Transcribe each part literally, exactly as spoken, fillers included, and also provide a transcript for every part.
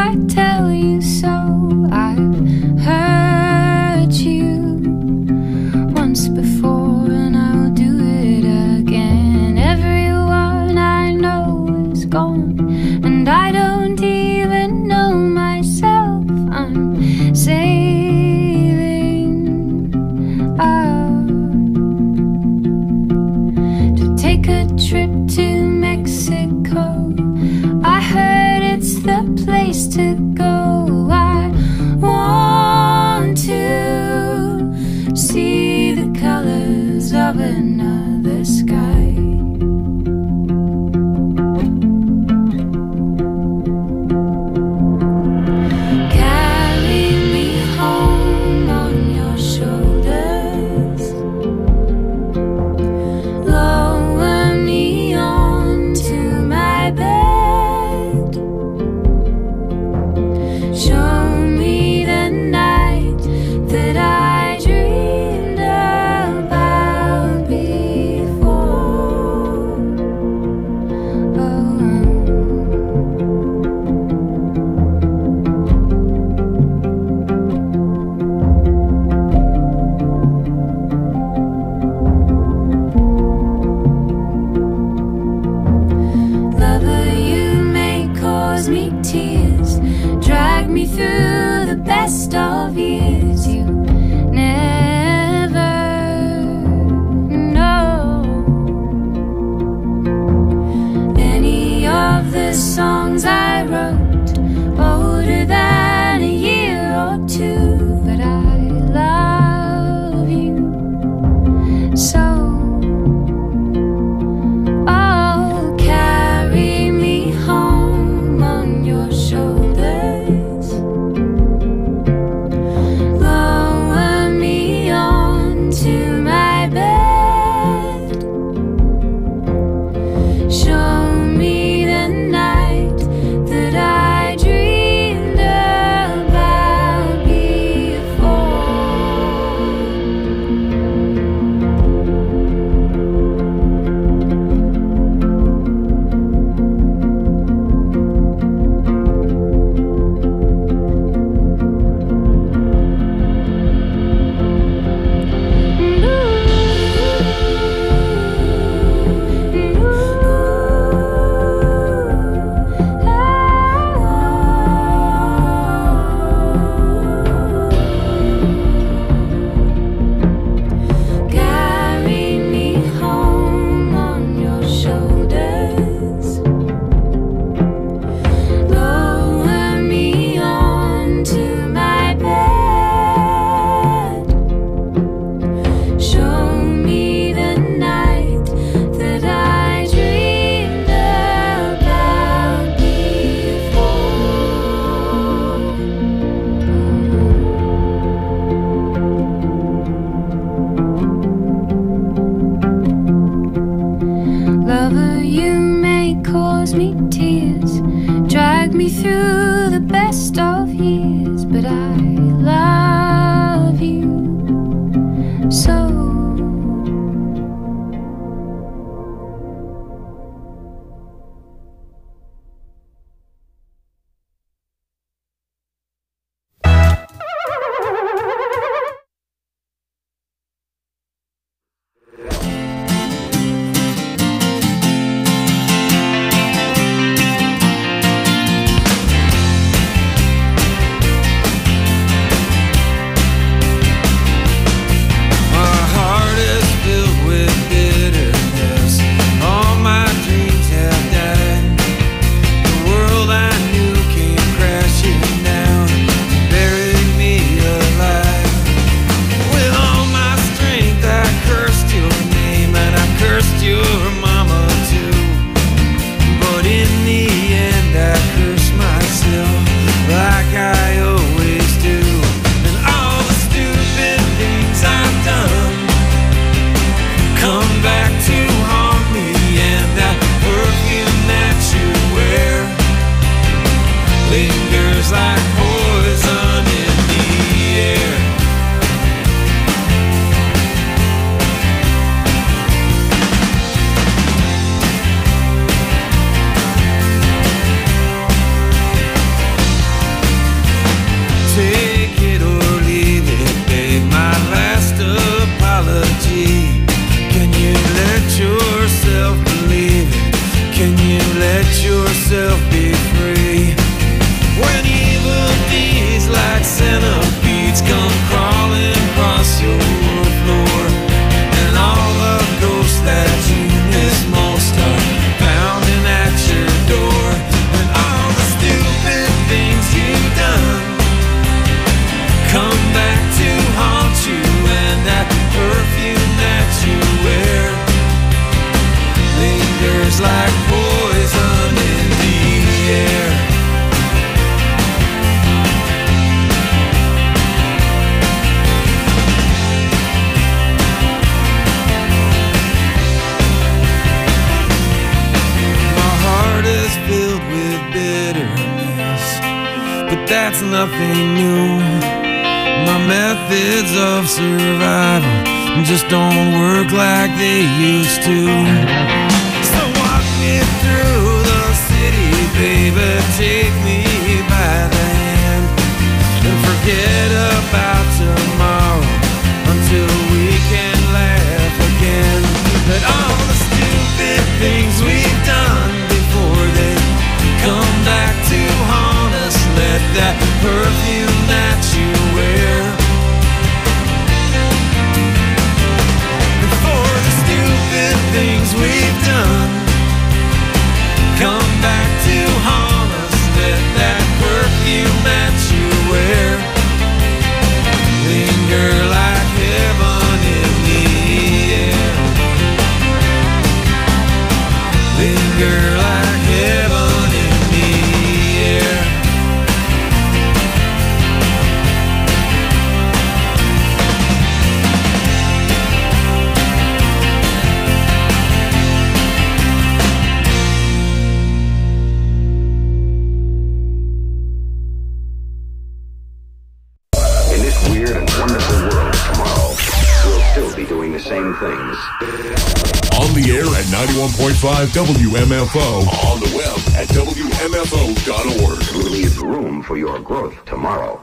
I tell you so. I've hurt you once before and I'll do it again. Everyone I know is gone and I don't even know myself. I'm sailing out to take a trip to Mexico. I heard it's the place to go. I want to see the colors of another sky. Carry me home on your shoulders. Lower me onto my bed. Show me the night that I dreamed about before. Oh. Lover, you may cause me tears, drag me through the best of years. You never know any of the songs I wrote, older than a year or two. But I love you so. Oh, carry me home on your shoulders. Lower me onto my bed. Show me the night that I dreamed about before. Carry me home on your shoulders. Lower me onto my bed. Show me the night that I dreamed about before. Lover, you may cause me tears, drag me through the best of years. But I love you so. that's nothing new. My methods of survival just don't work like they used to. So walk me through the city, baby, take me by the hand, and forget about tomorrow until we can laugh again. But all the stupid things we've done before they come back to haunt us. Let that perfume that you wear, for the stupid things we've done, come back to haunt us. Let that perfume that you wear linger like heaven in the air. Linger like heaven in the air. In this weird and wonderful world tomorrow, we'll still be doing the same things. On the air at ninety-one point five W M F O. On the web at W M F O dot org. We'll leave room for your growth tomorrow.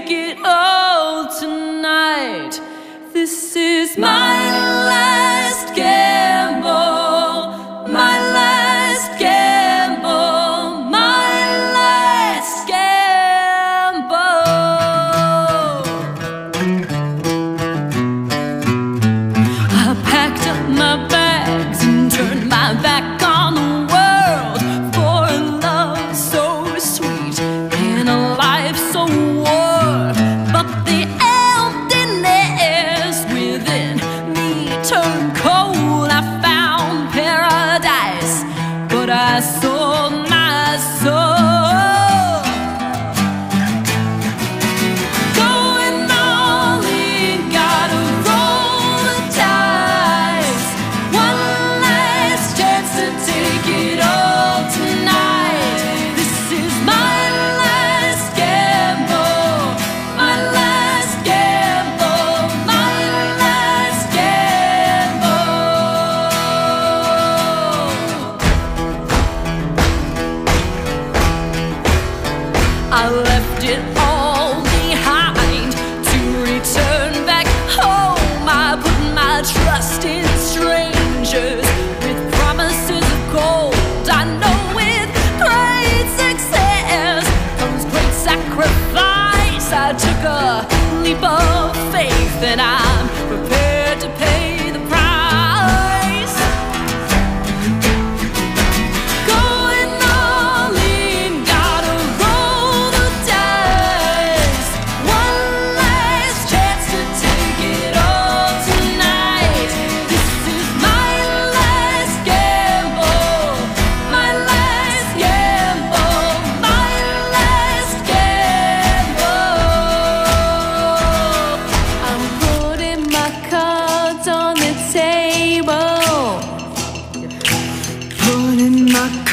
This is my last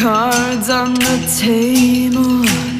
cards on the table.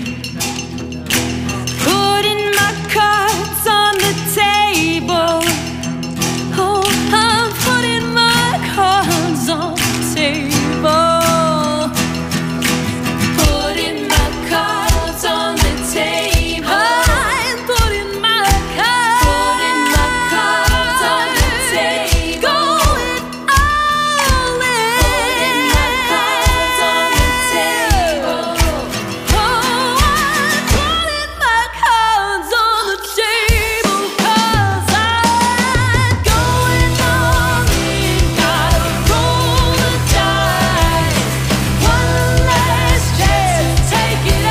Putting my cards on the table. Oh, I'm putting my cards on the table. Putting my cards on the table. I'm putting my cards, putting my cards on the table. Going all in. Putting my cards on the table. Oh, I'm putting my cards on the table 'cause I'm going all in. Gotta roll the dice. One last chance to take it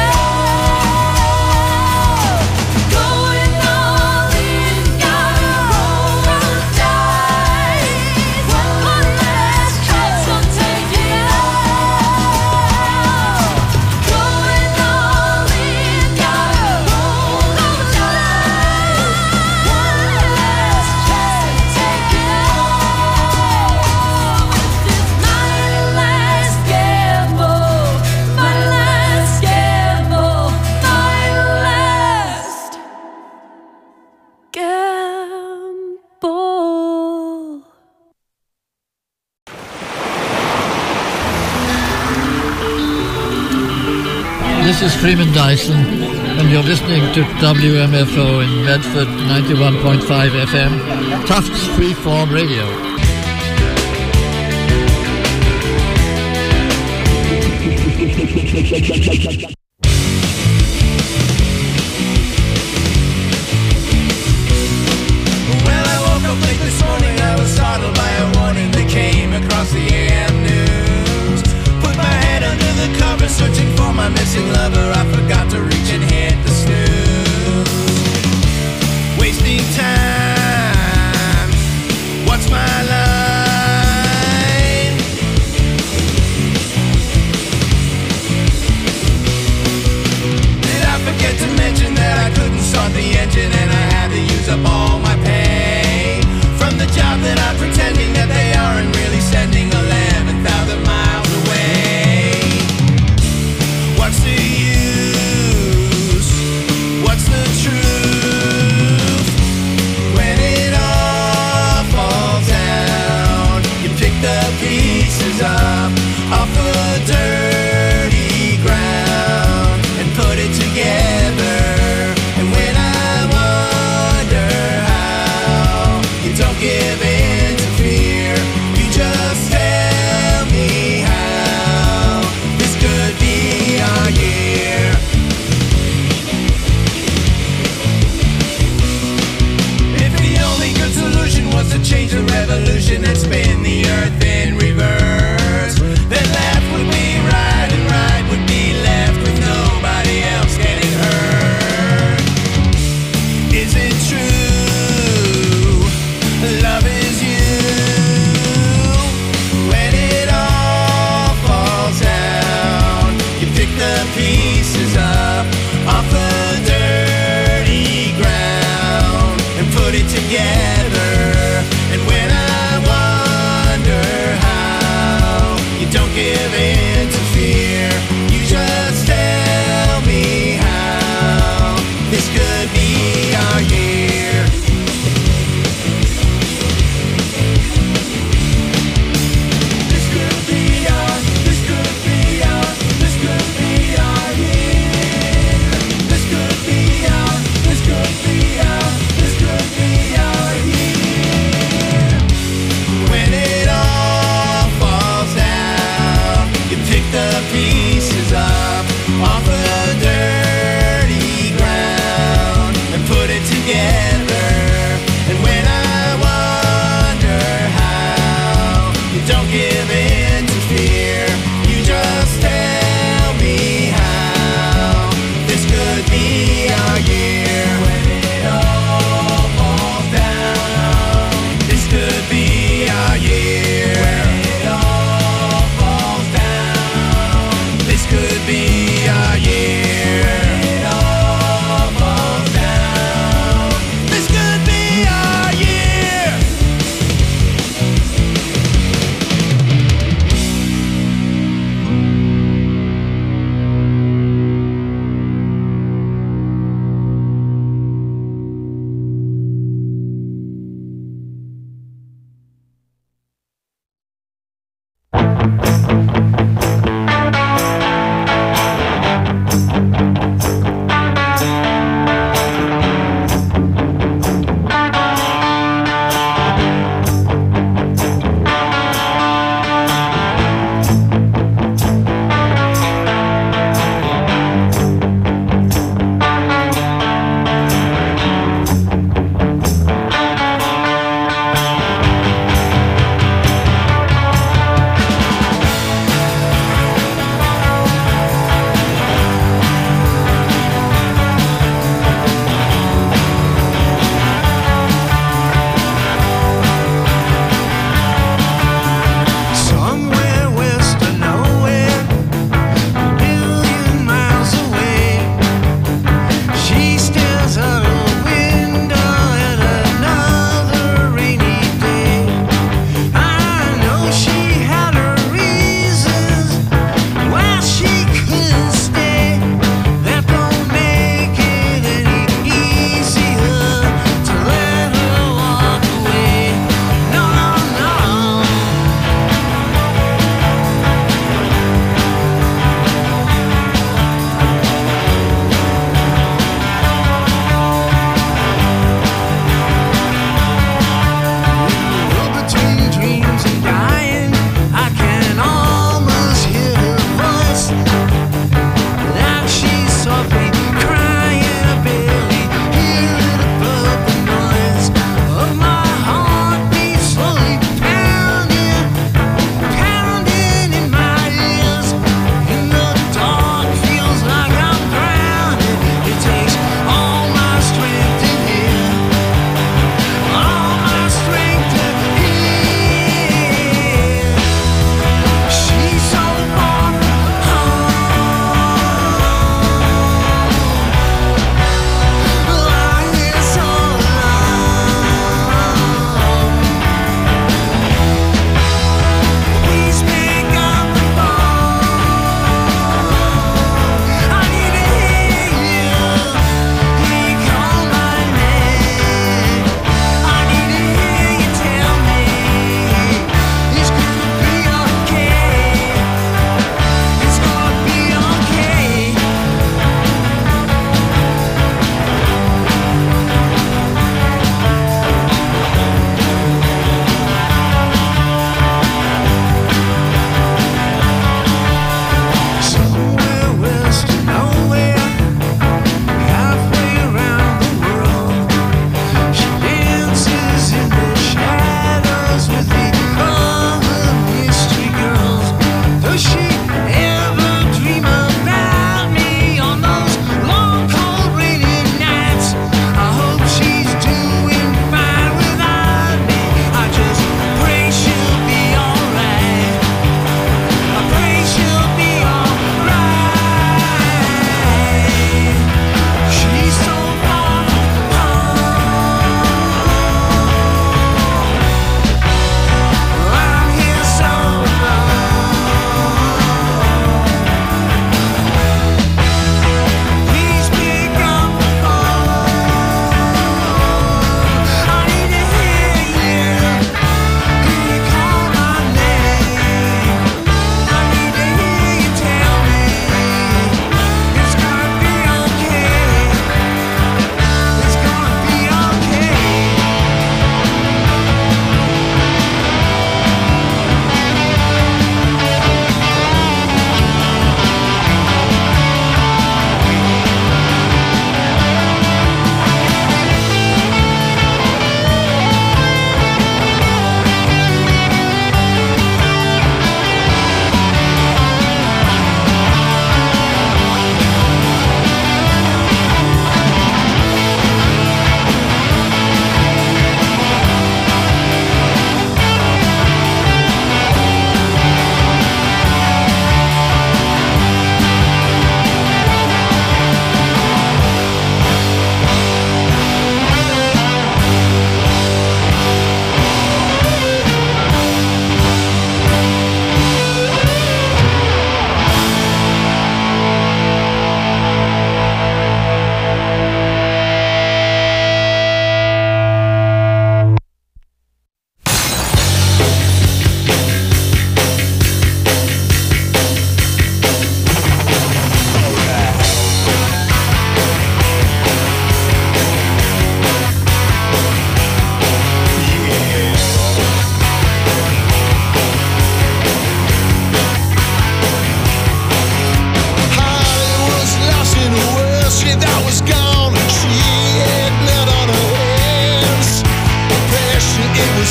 all. Going all in. Gotta roll the dice. One last chance to take it all. Going all in. Gotta roll the dice. One last chance to take it all. This is my last gamble. My last gamble. My last gamble. This is Freeman Dyson, and you're listening to W M F O in Medford, ninety-one point five F M, Tufts Freeform Radio. Well, I woke up late this morning, I was startled by a warning that came across the A M news. Put my head under the covers, searching for my missing lover. I forgot to reach and hit the snooze. Wasting time, what's my line?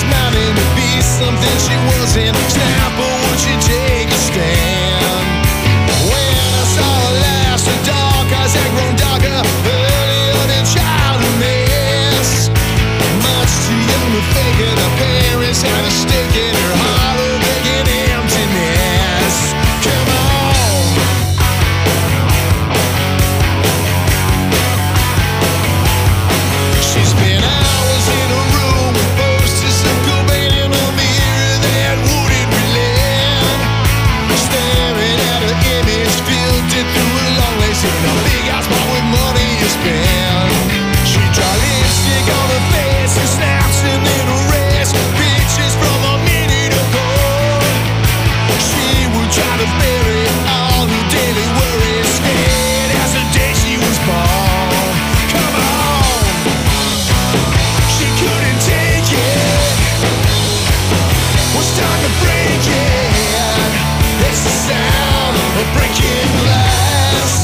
She's not into be something she wasn't. Snap, or would she take a stand? When I saw her last, her dark eyes had grown darker, earlier than childhood mess. Much too young to fake it, her parents had a stake in her heart, a begging emptiness. Come on. She spent hours in a room with posters of Cobain in a mirror that wouldn't relent. Staring at her image, filtered through a long lace in a big house bought with money you spend. She draw lipstick on her face and snaps and then erase pictures from a minute ago. She would try to bury all her daily worries, scared as the day she was born. Come on. She couldn't take it. Was time to break it. It's the sound of breaking glass.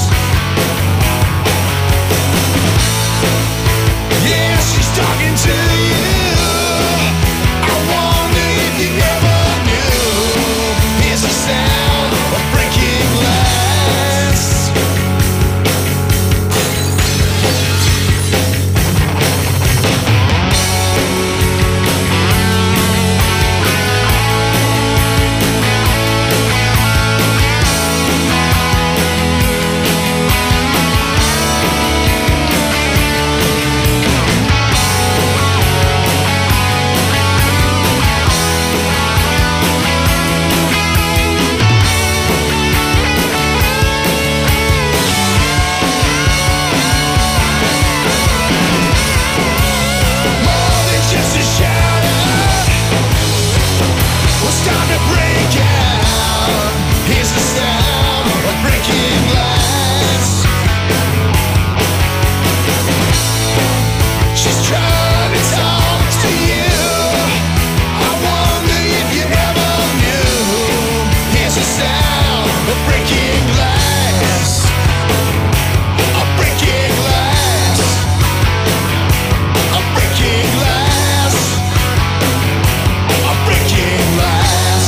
Yeah, she's talking to you. I wonder if you ever knew. It's the sound of breaking glass. More than just a shadow. What's time to break out? Here's the sound of breaking glass. She's trying to talk to you. I wonder if you ever knew. Here's the sound of breaking glass. A breaking glass. A breaking glass. A breaking glass.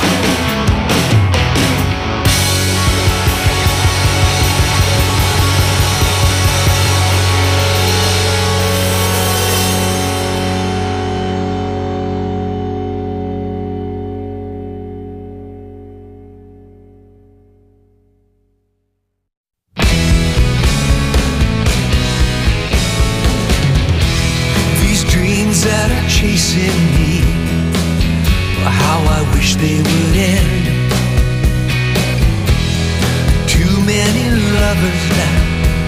These dreams that are chasing me, how I wish they would end. Too many lovers now,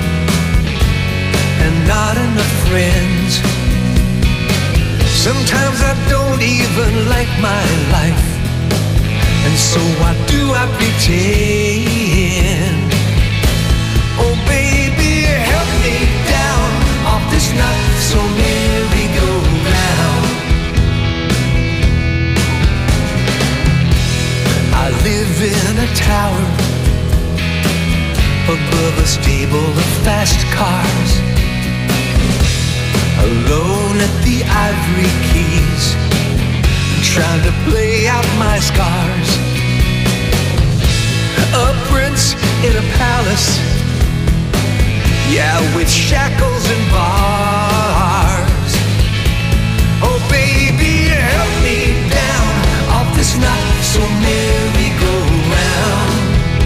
and not enough friends. Sometimes I don't even like my life, and so why do I pretend? Oh baby, help me down off this not so merry-go-round. I live in a tower above a stable of fast cars, alone at the Ivory Keys, trying to play out my scars. A prince in a palace, yeah, with shackles and bars. Oh baby, help me down off this not so merry-go-round.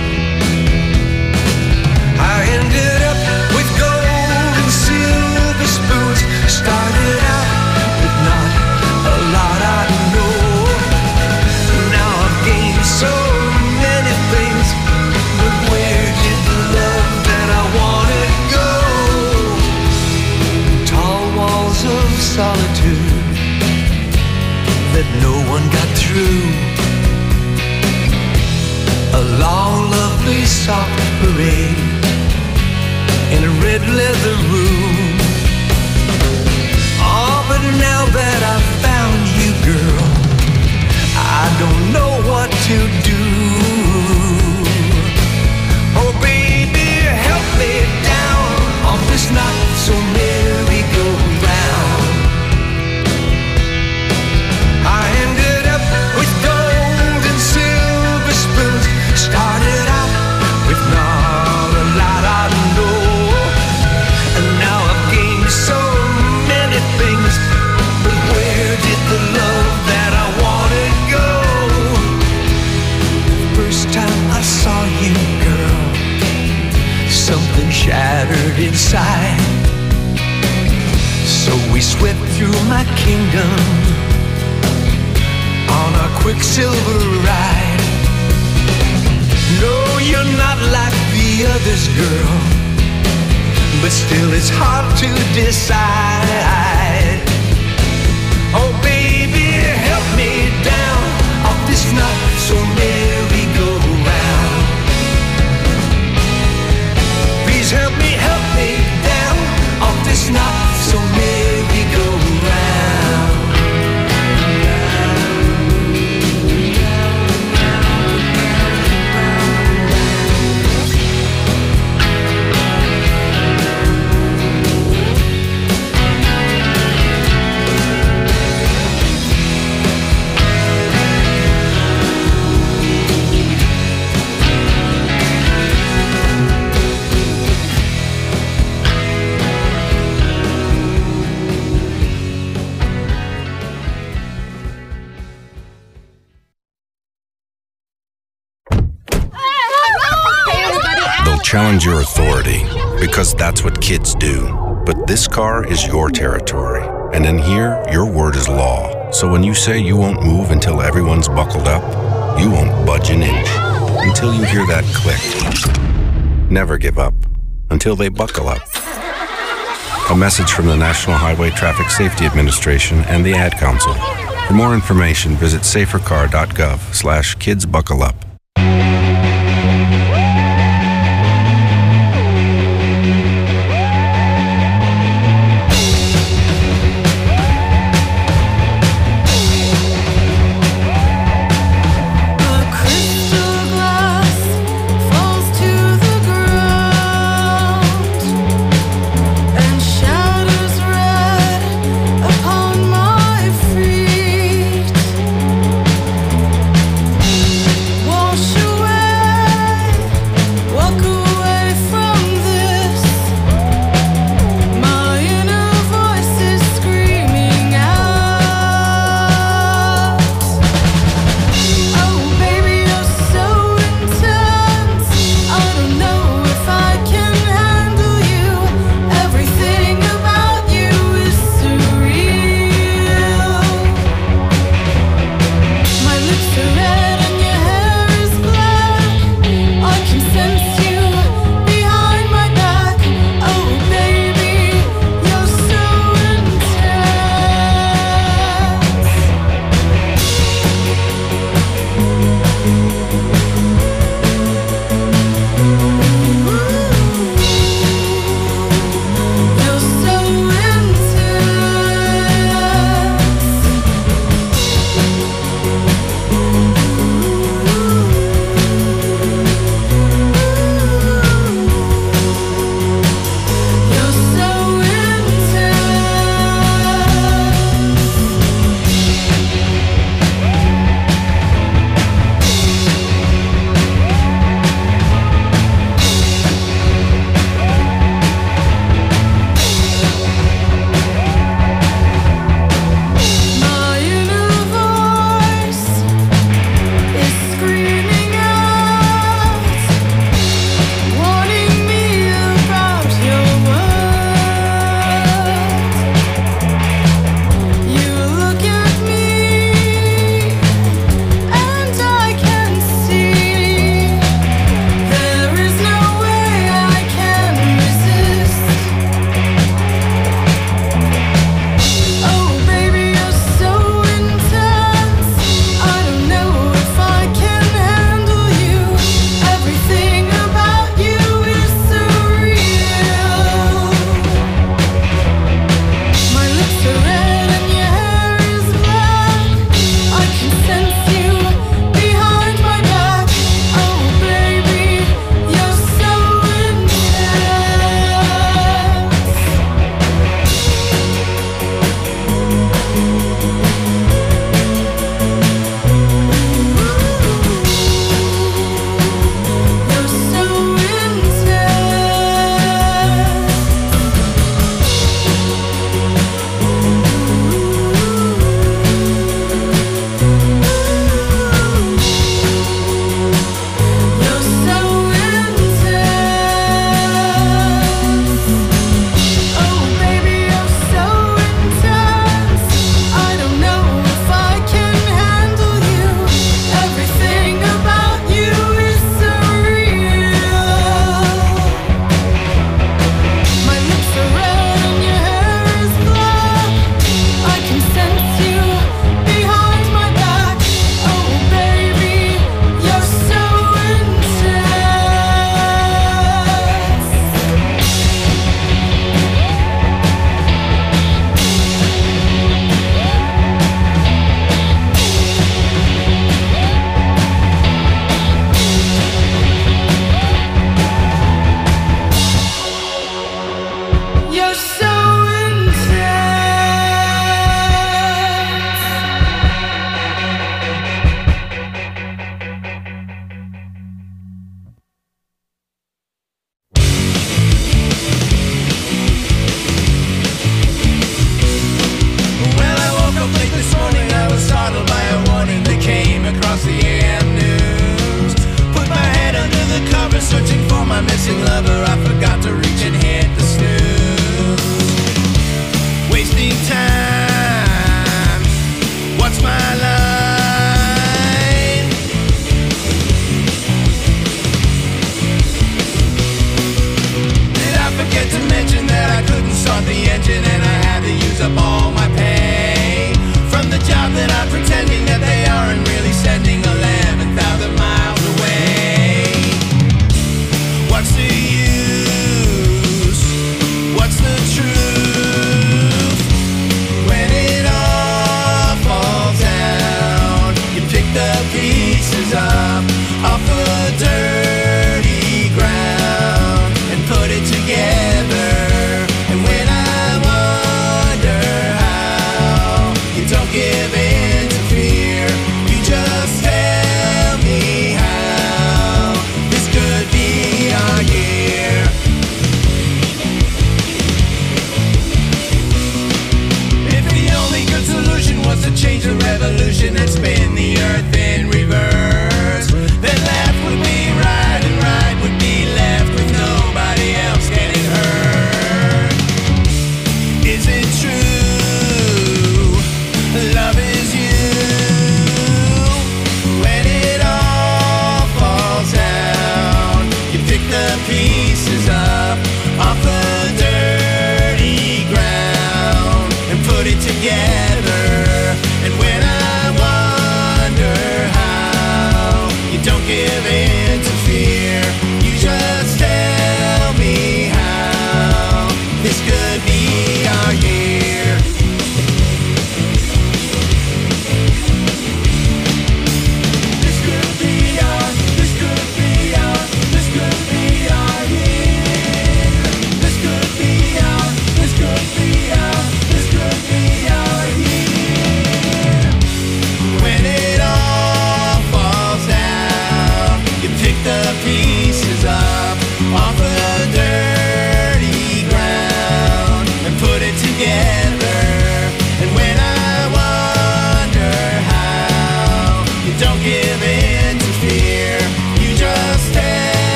I ended up with gold and silver spoons. Started out with not a lot I know. Now I've gained so many things, but where did the love that I wanted go? Tall walls of solitude that no one got through. A long, lovely, soft parade in a red leather room. Oh, but now that I've found you, girl, I don't know what to do. Oh, baby, help me down off this not so merry-go-round. through my kingdom on a quicksilver ride. No, you're not like the others, girl, but still it's hard to decide. Oh baby, help me down off this not so merry-go-round. Please help me, help me down off this not so merry-go-round. Challenge your authority, because that's what kids do. But this car is your territory, and in here, your word is law. So when you say you won't move until everyone's buckled up, you won't budge an inch until you hear that click. Never give up until they buckle up. A message from the National Highway Traffic Safety Administration and the Ad Council. For more information, visit safercar.gov slash kids buckle up. Whoa.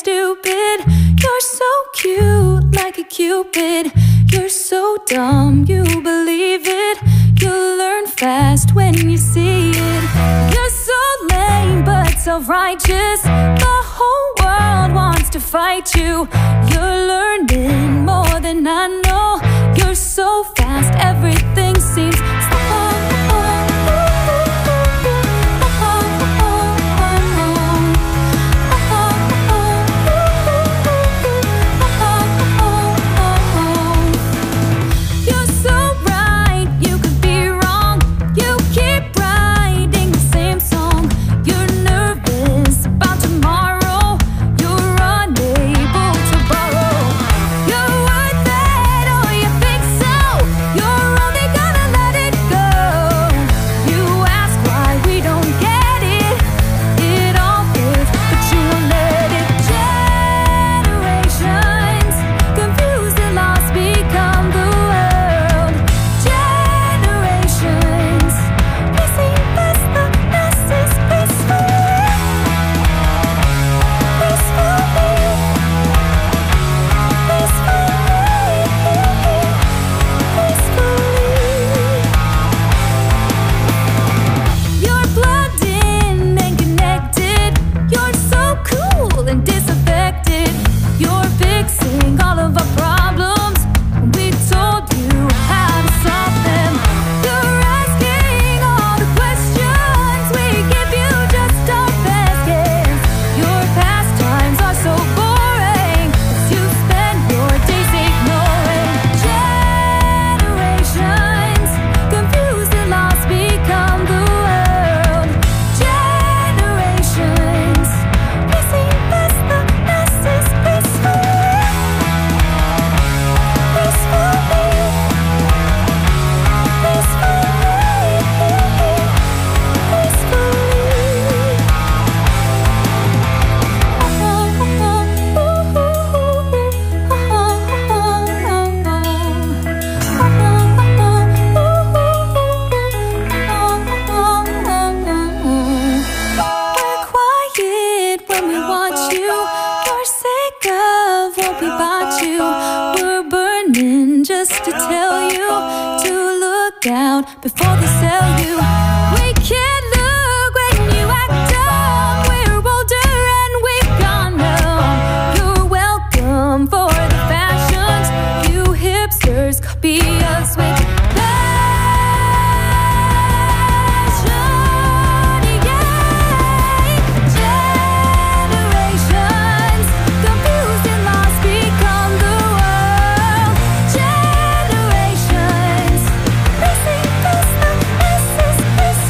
stupid. You're so cute, like a cupid. You're so dumb, you believe it. You'll learn fast when you see it. You're so lame, but self-righteous. The whole world wants to fight you. You're learning more than I know. You're so fast, everything seems slow. Before they sell you, we can't look when you act dumb. We're older and we gone now. You're welcome for the fashions. You hipsters copy us with passion, yeah. Generations confused and lost become the world. Generations missing this, this is this.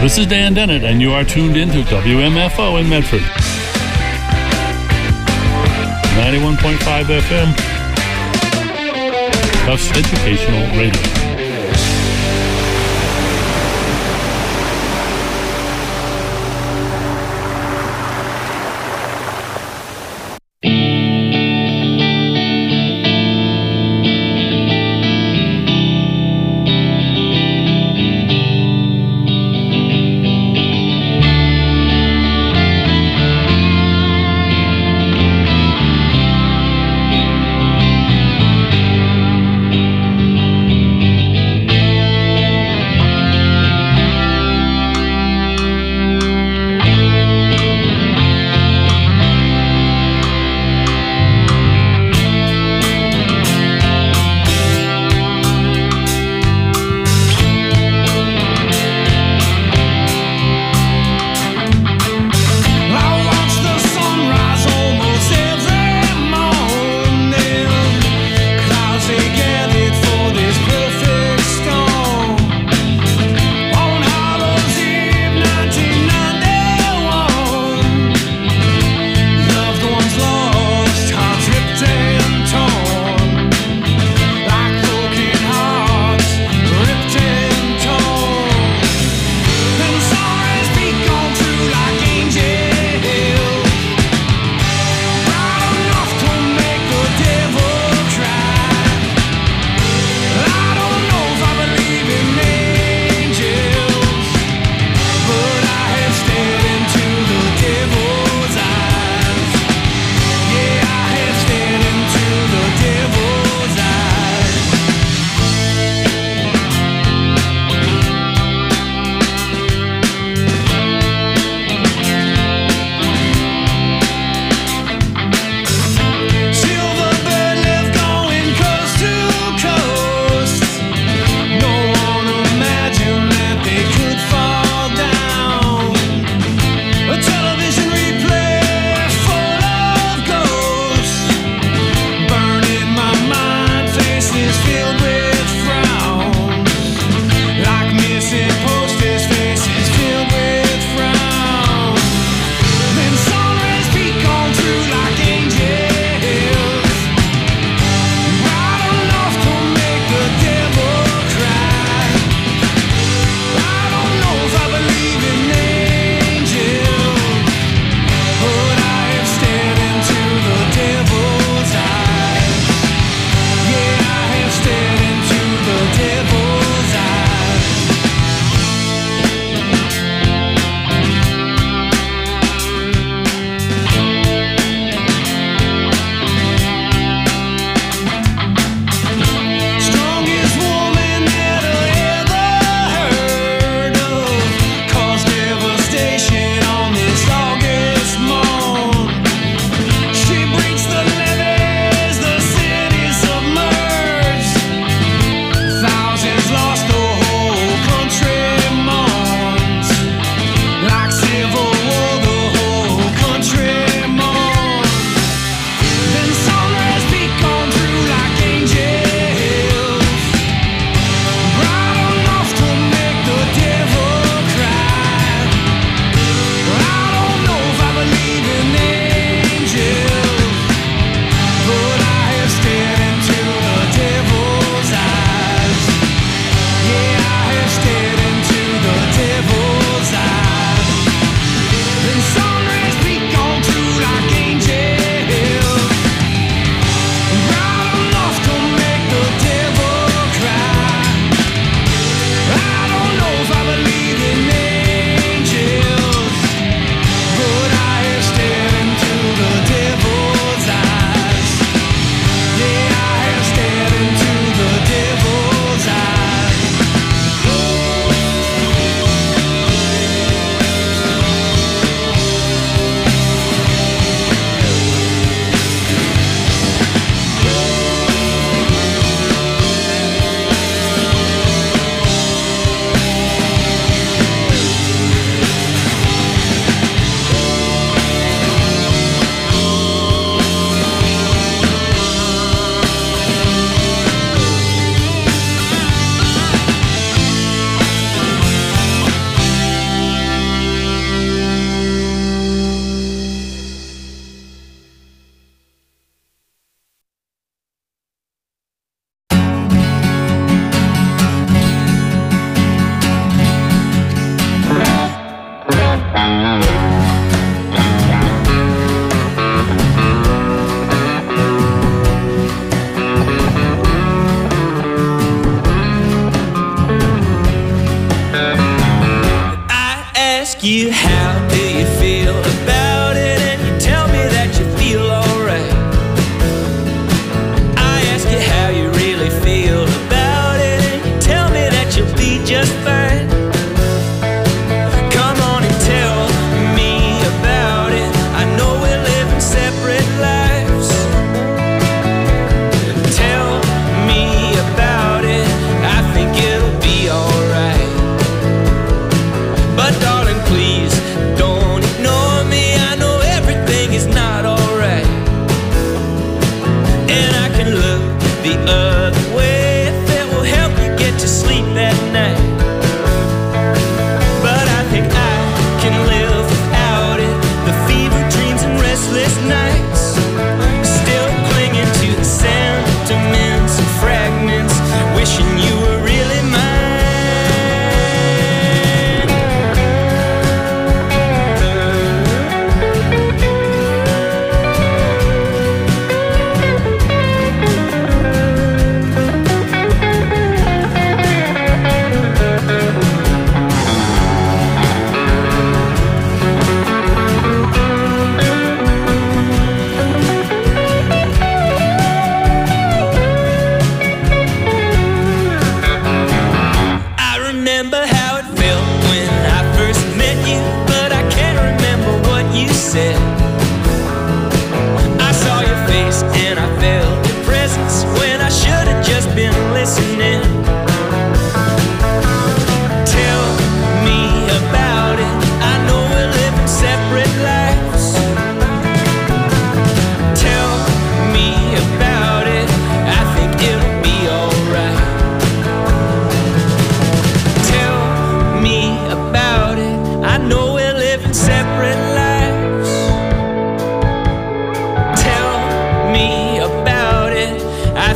This is Dan Dennett, and you are tuned into W M F O in Medford. ninety-one point five F M. Tufts Educational Radio.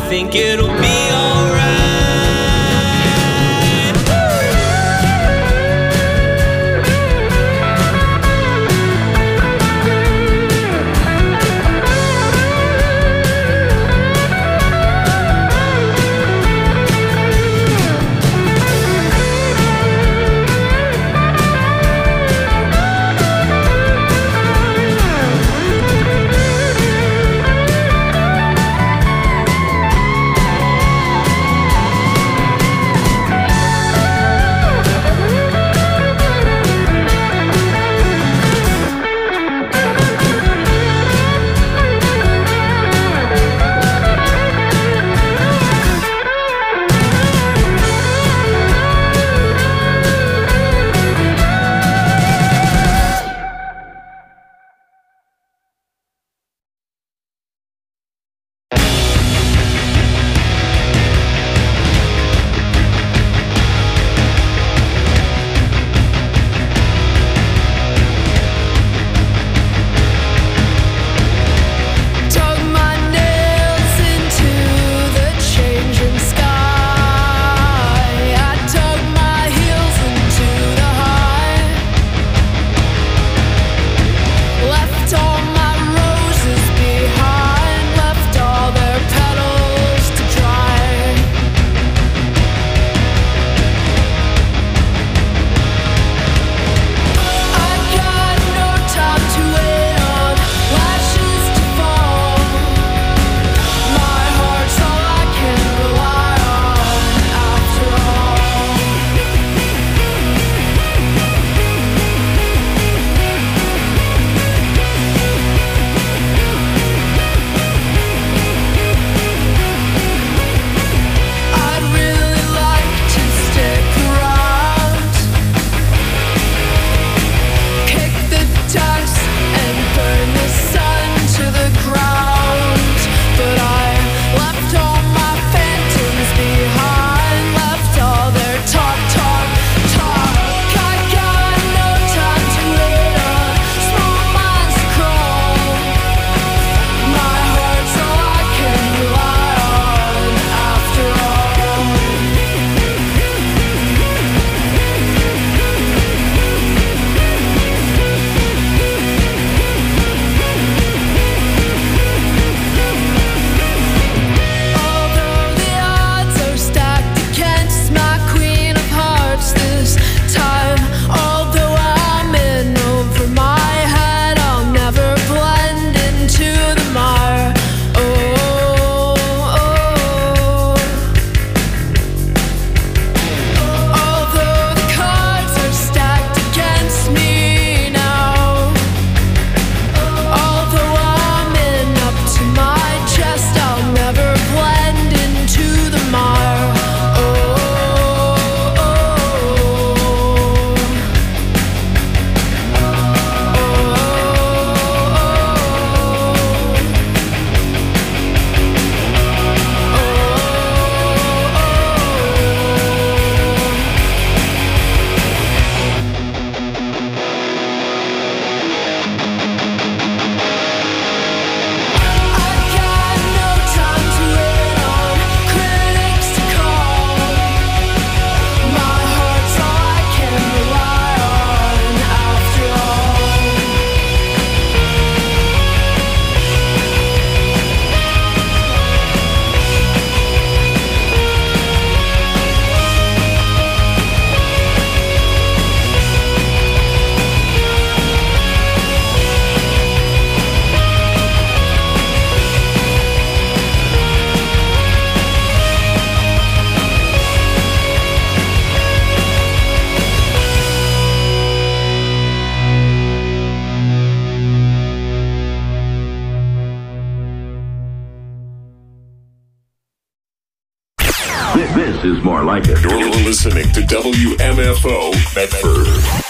think it'll be alright. This is more like it. You're listening to W M F O Medford.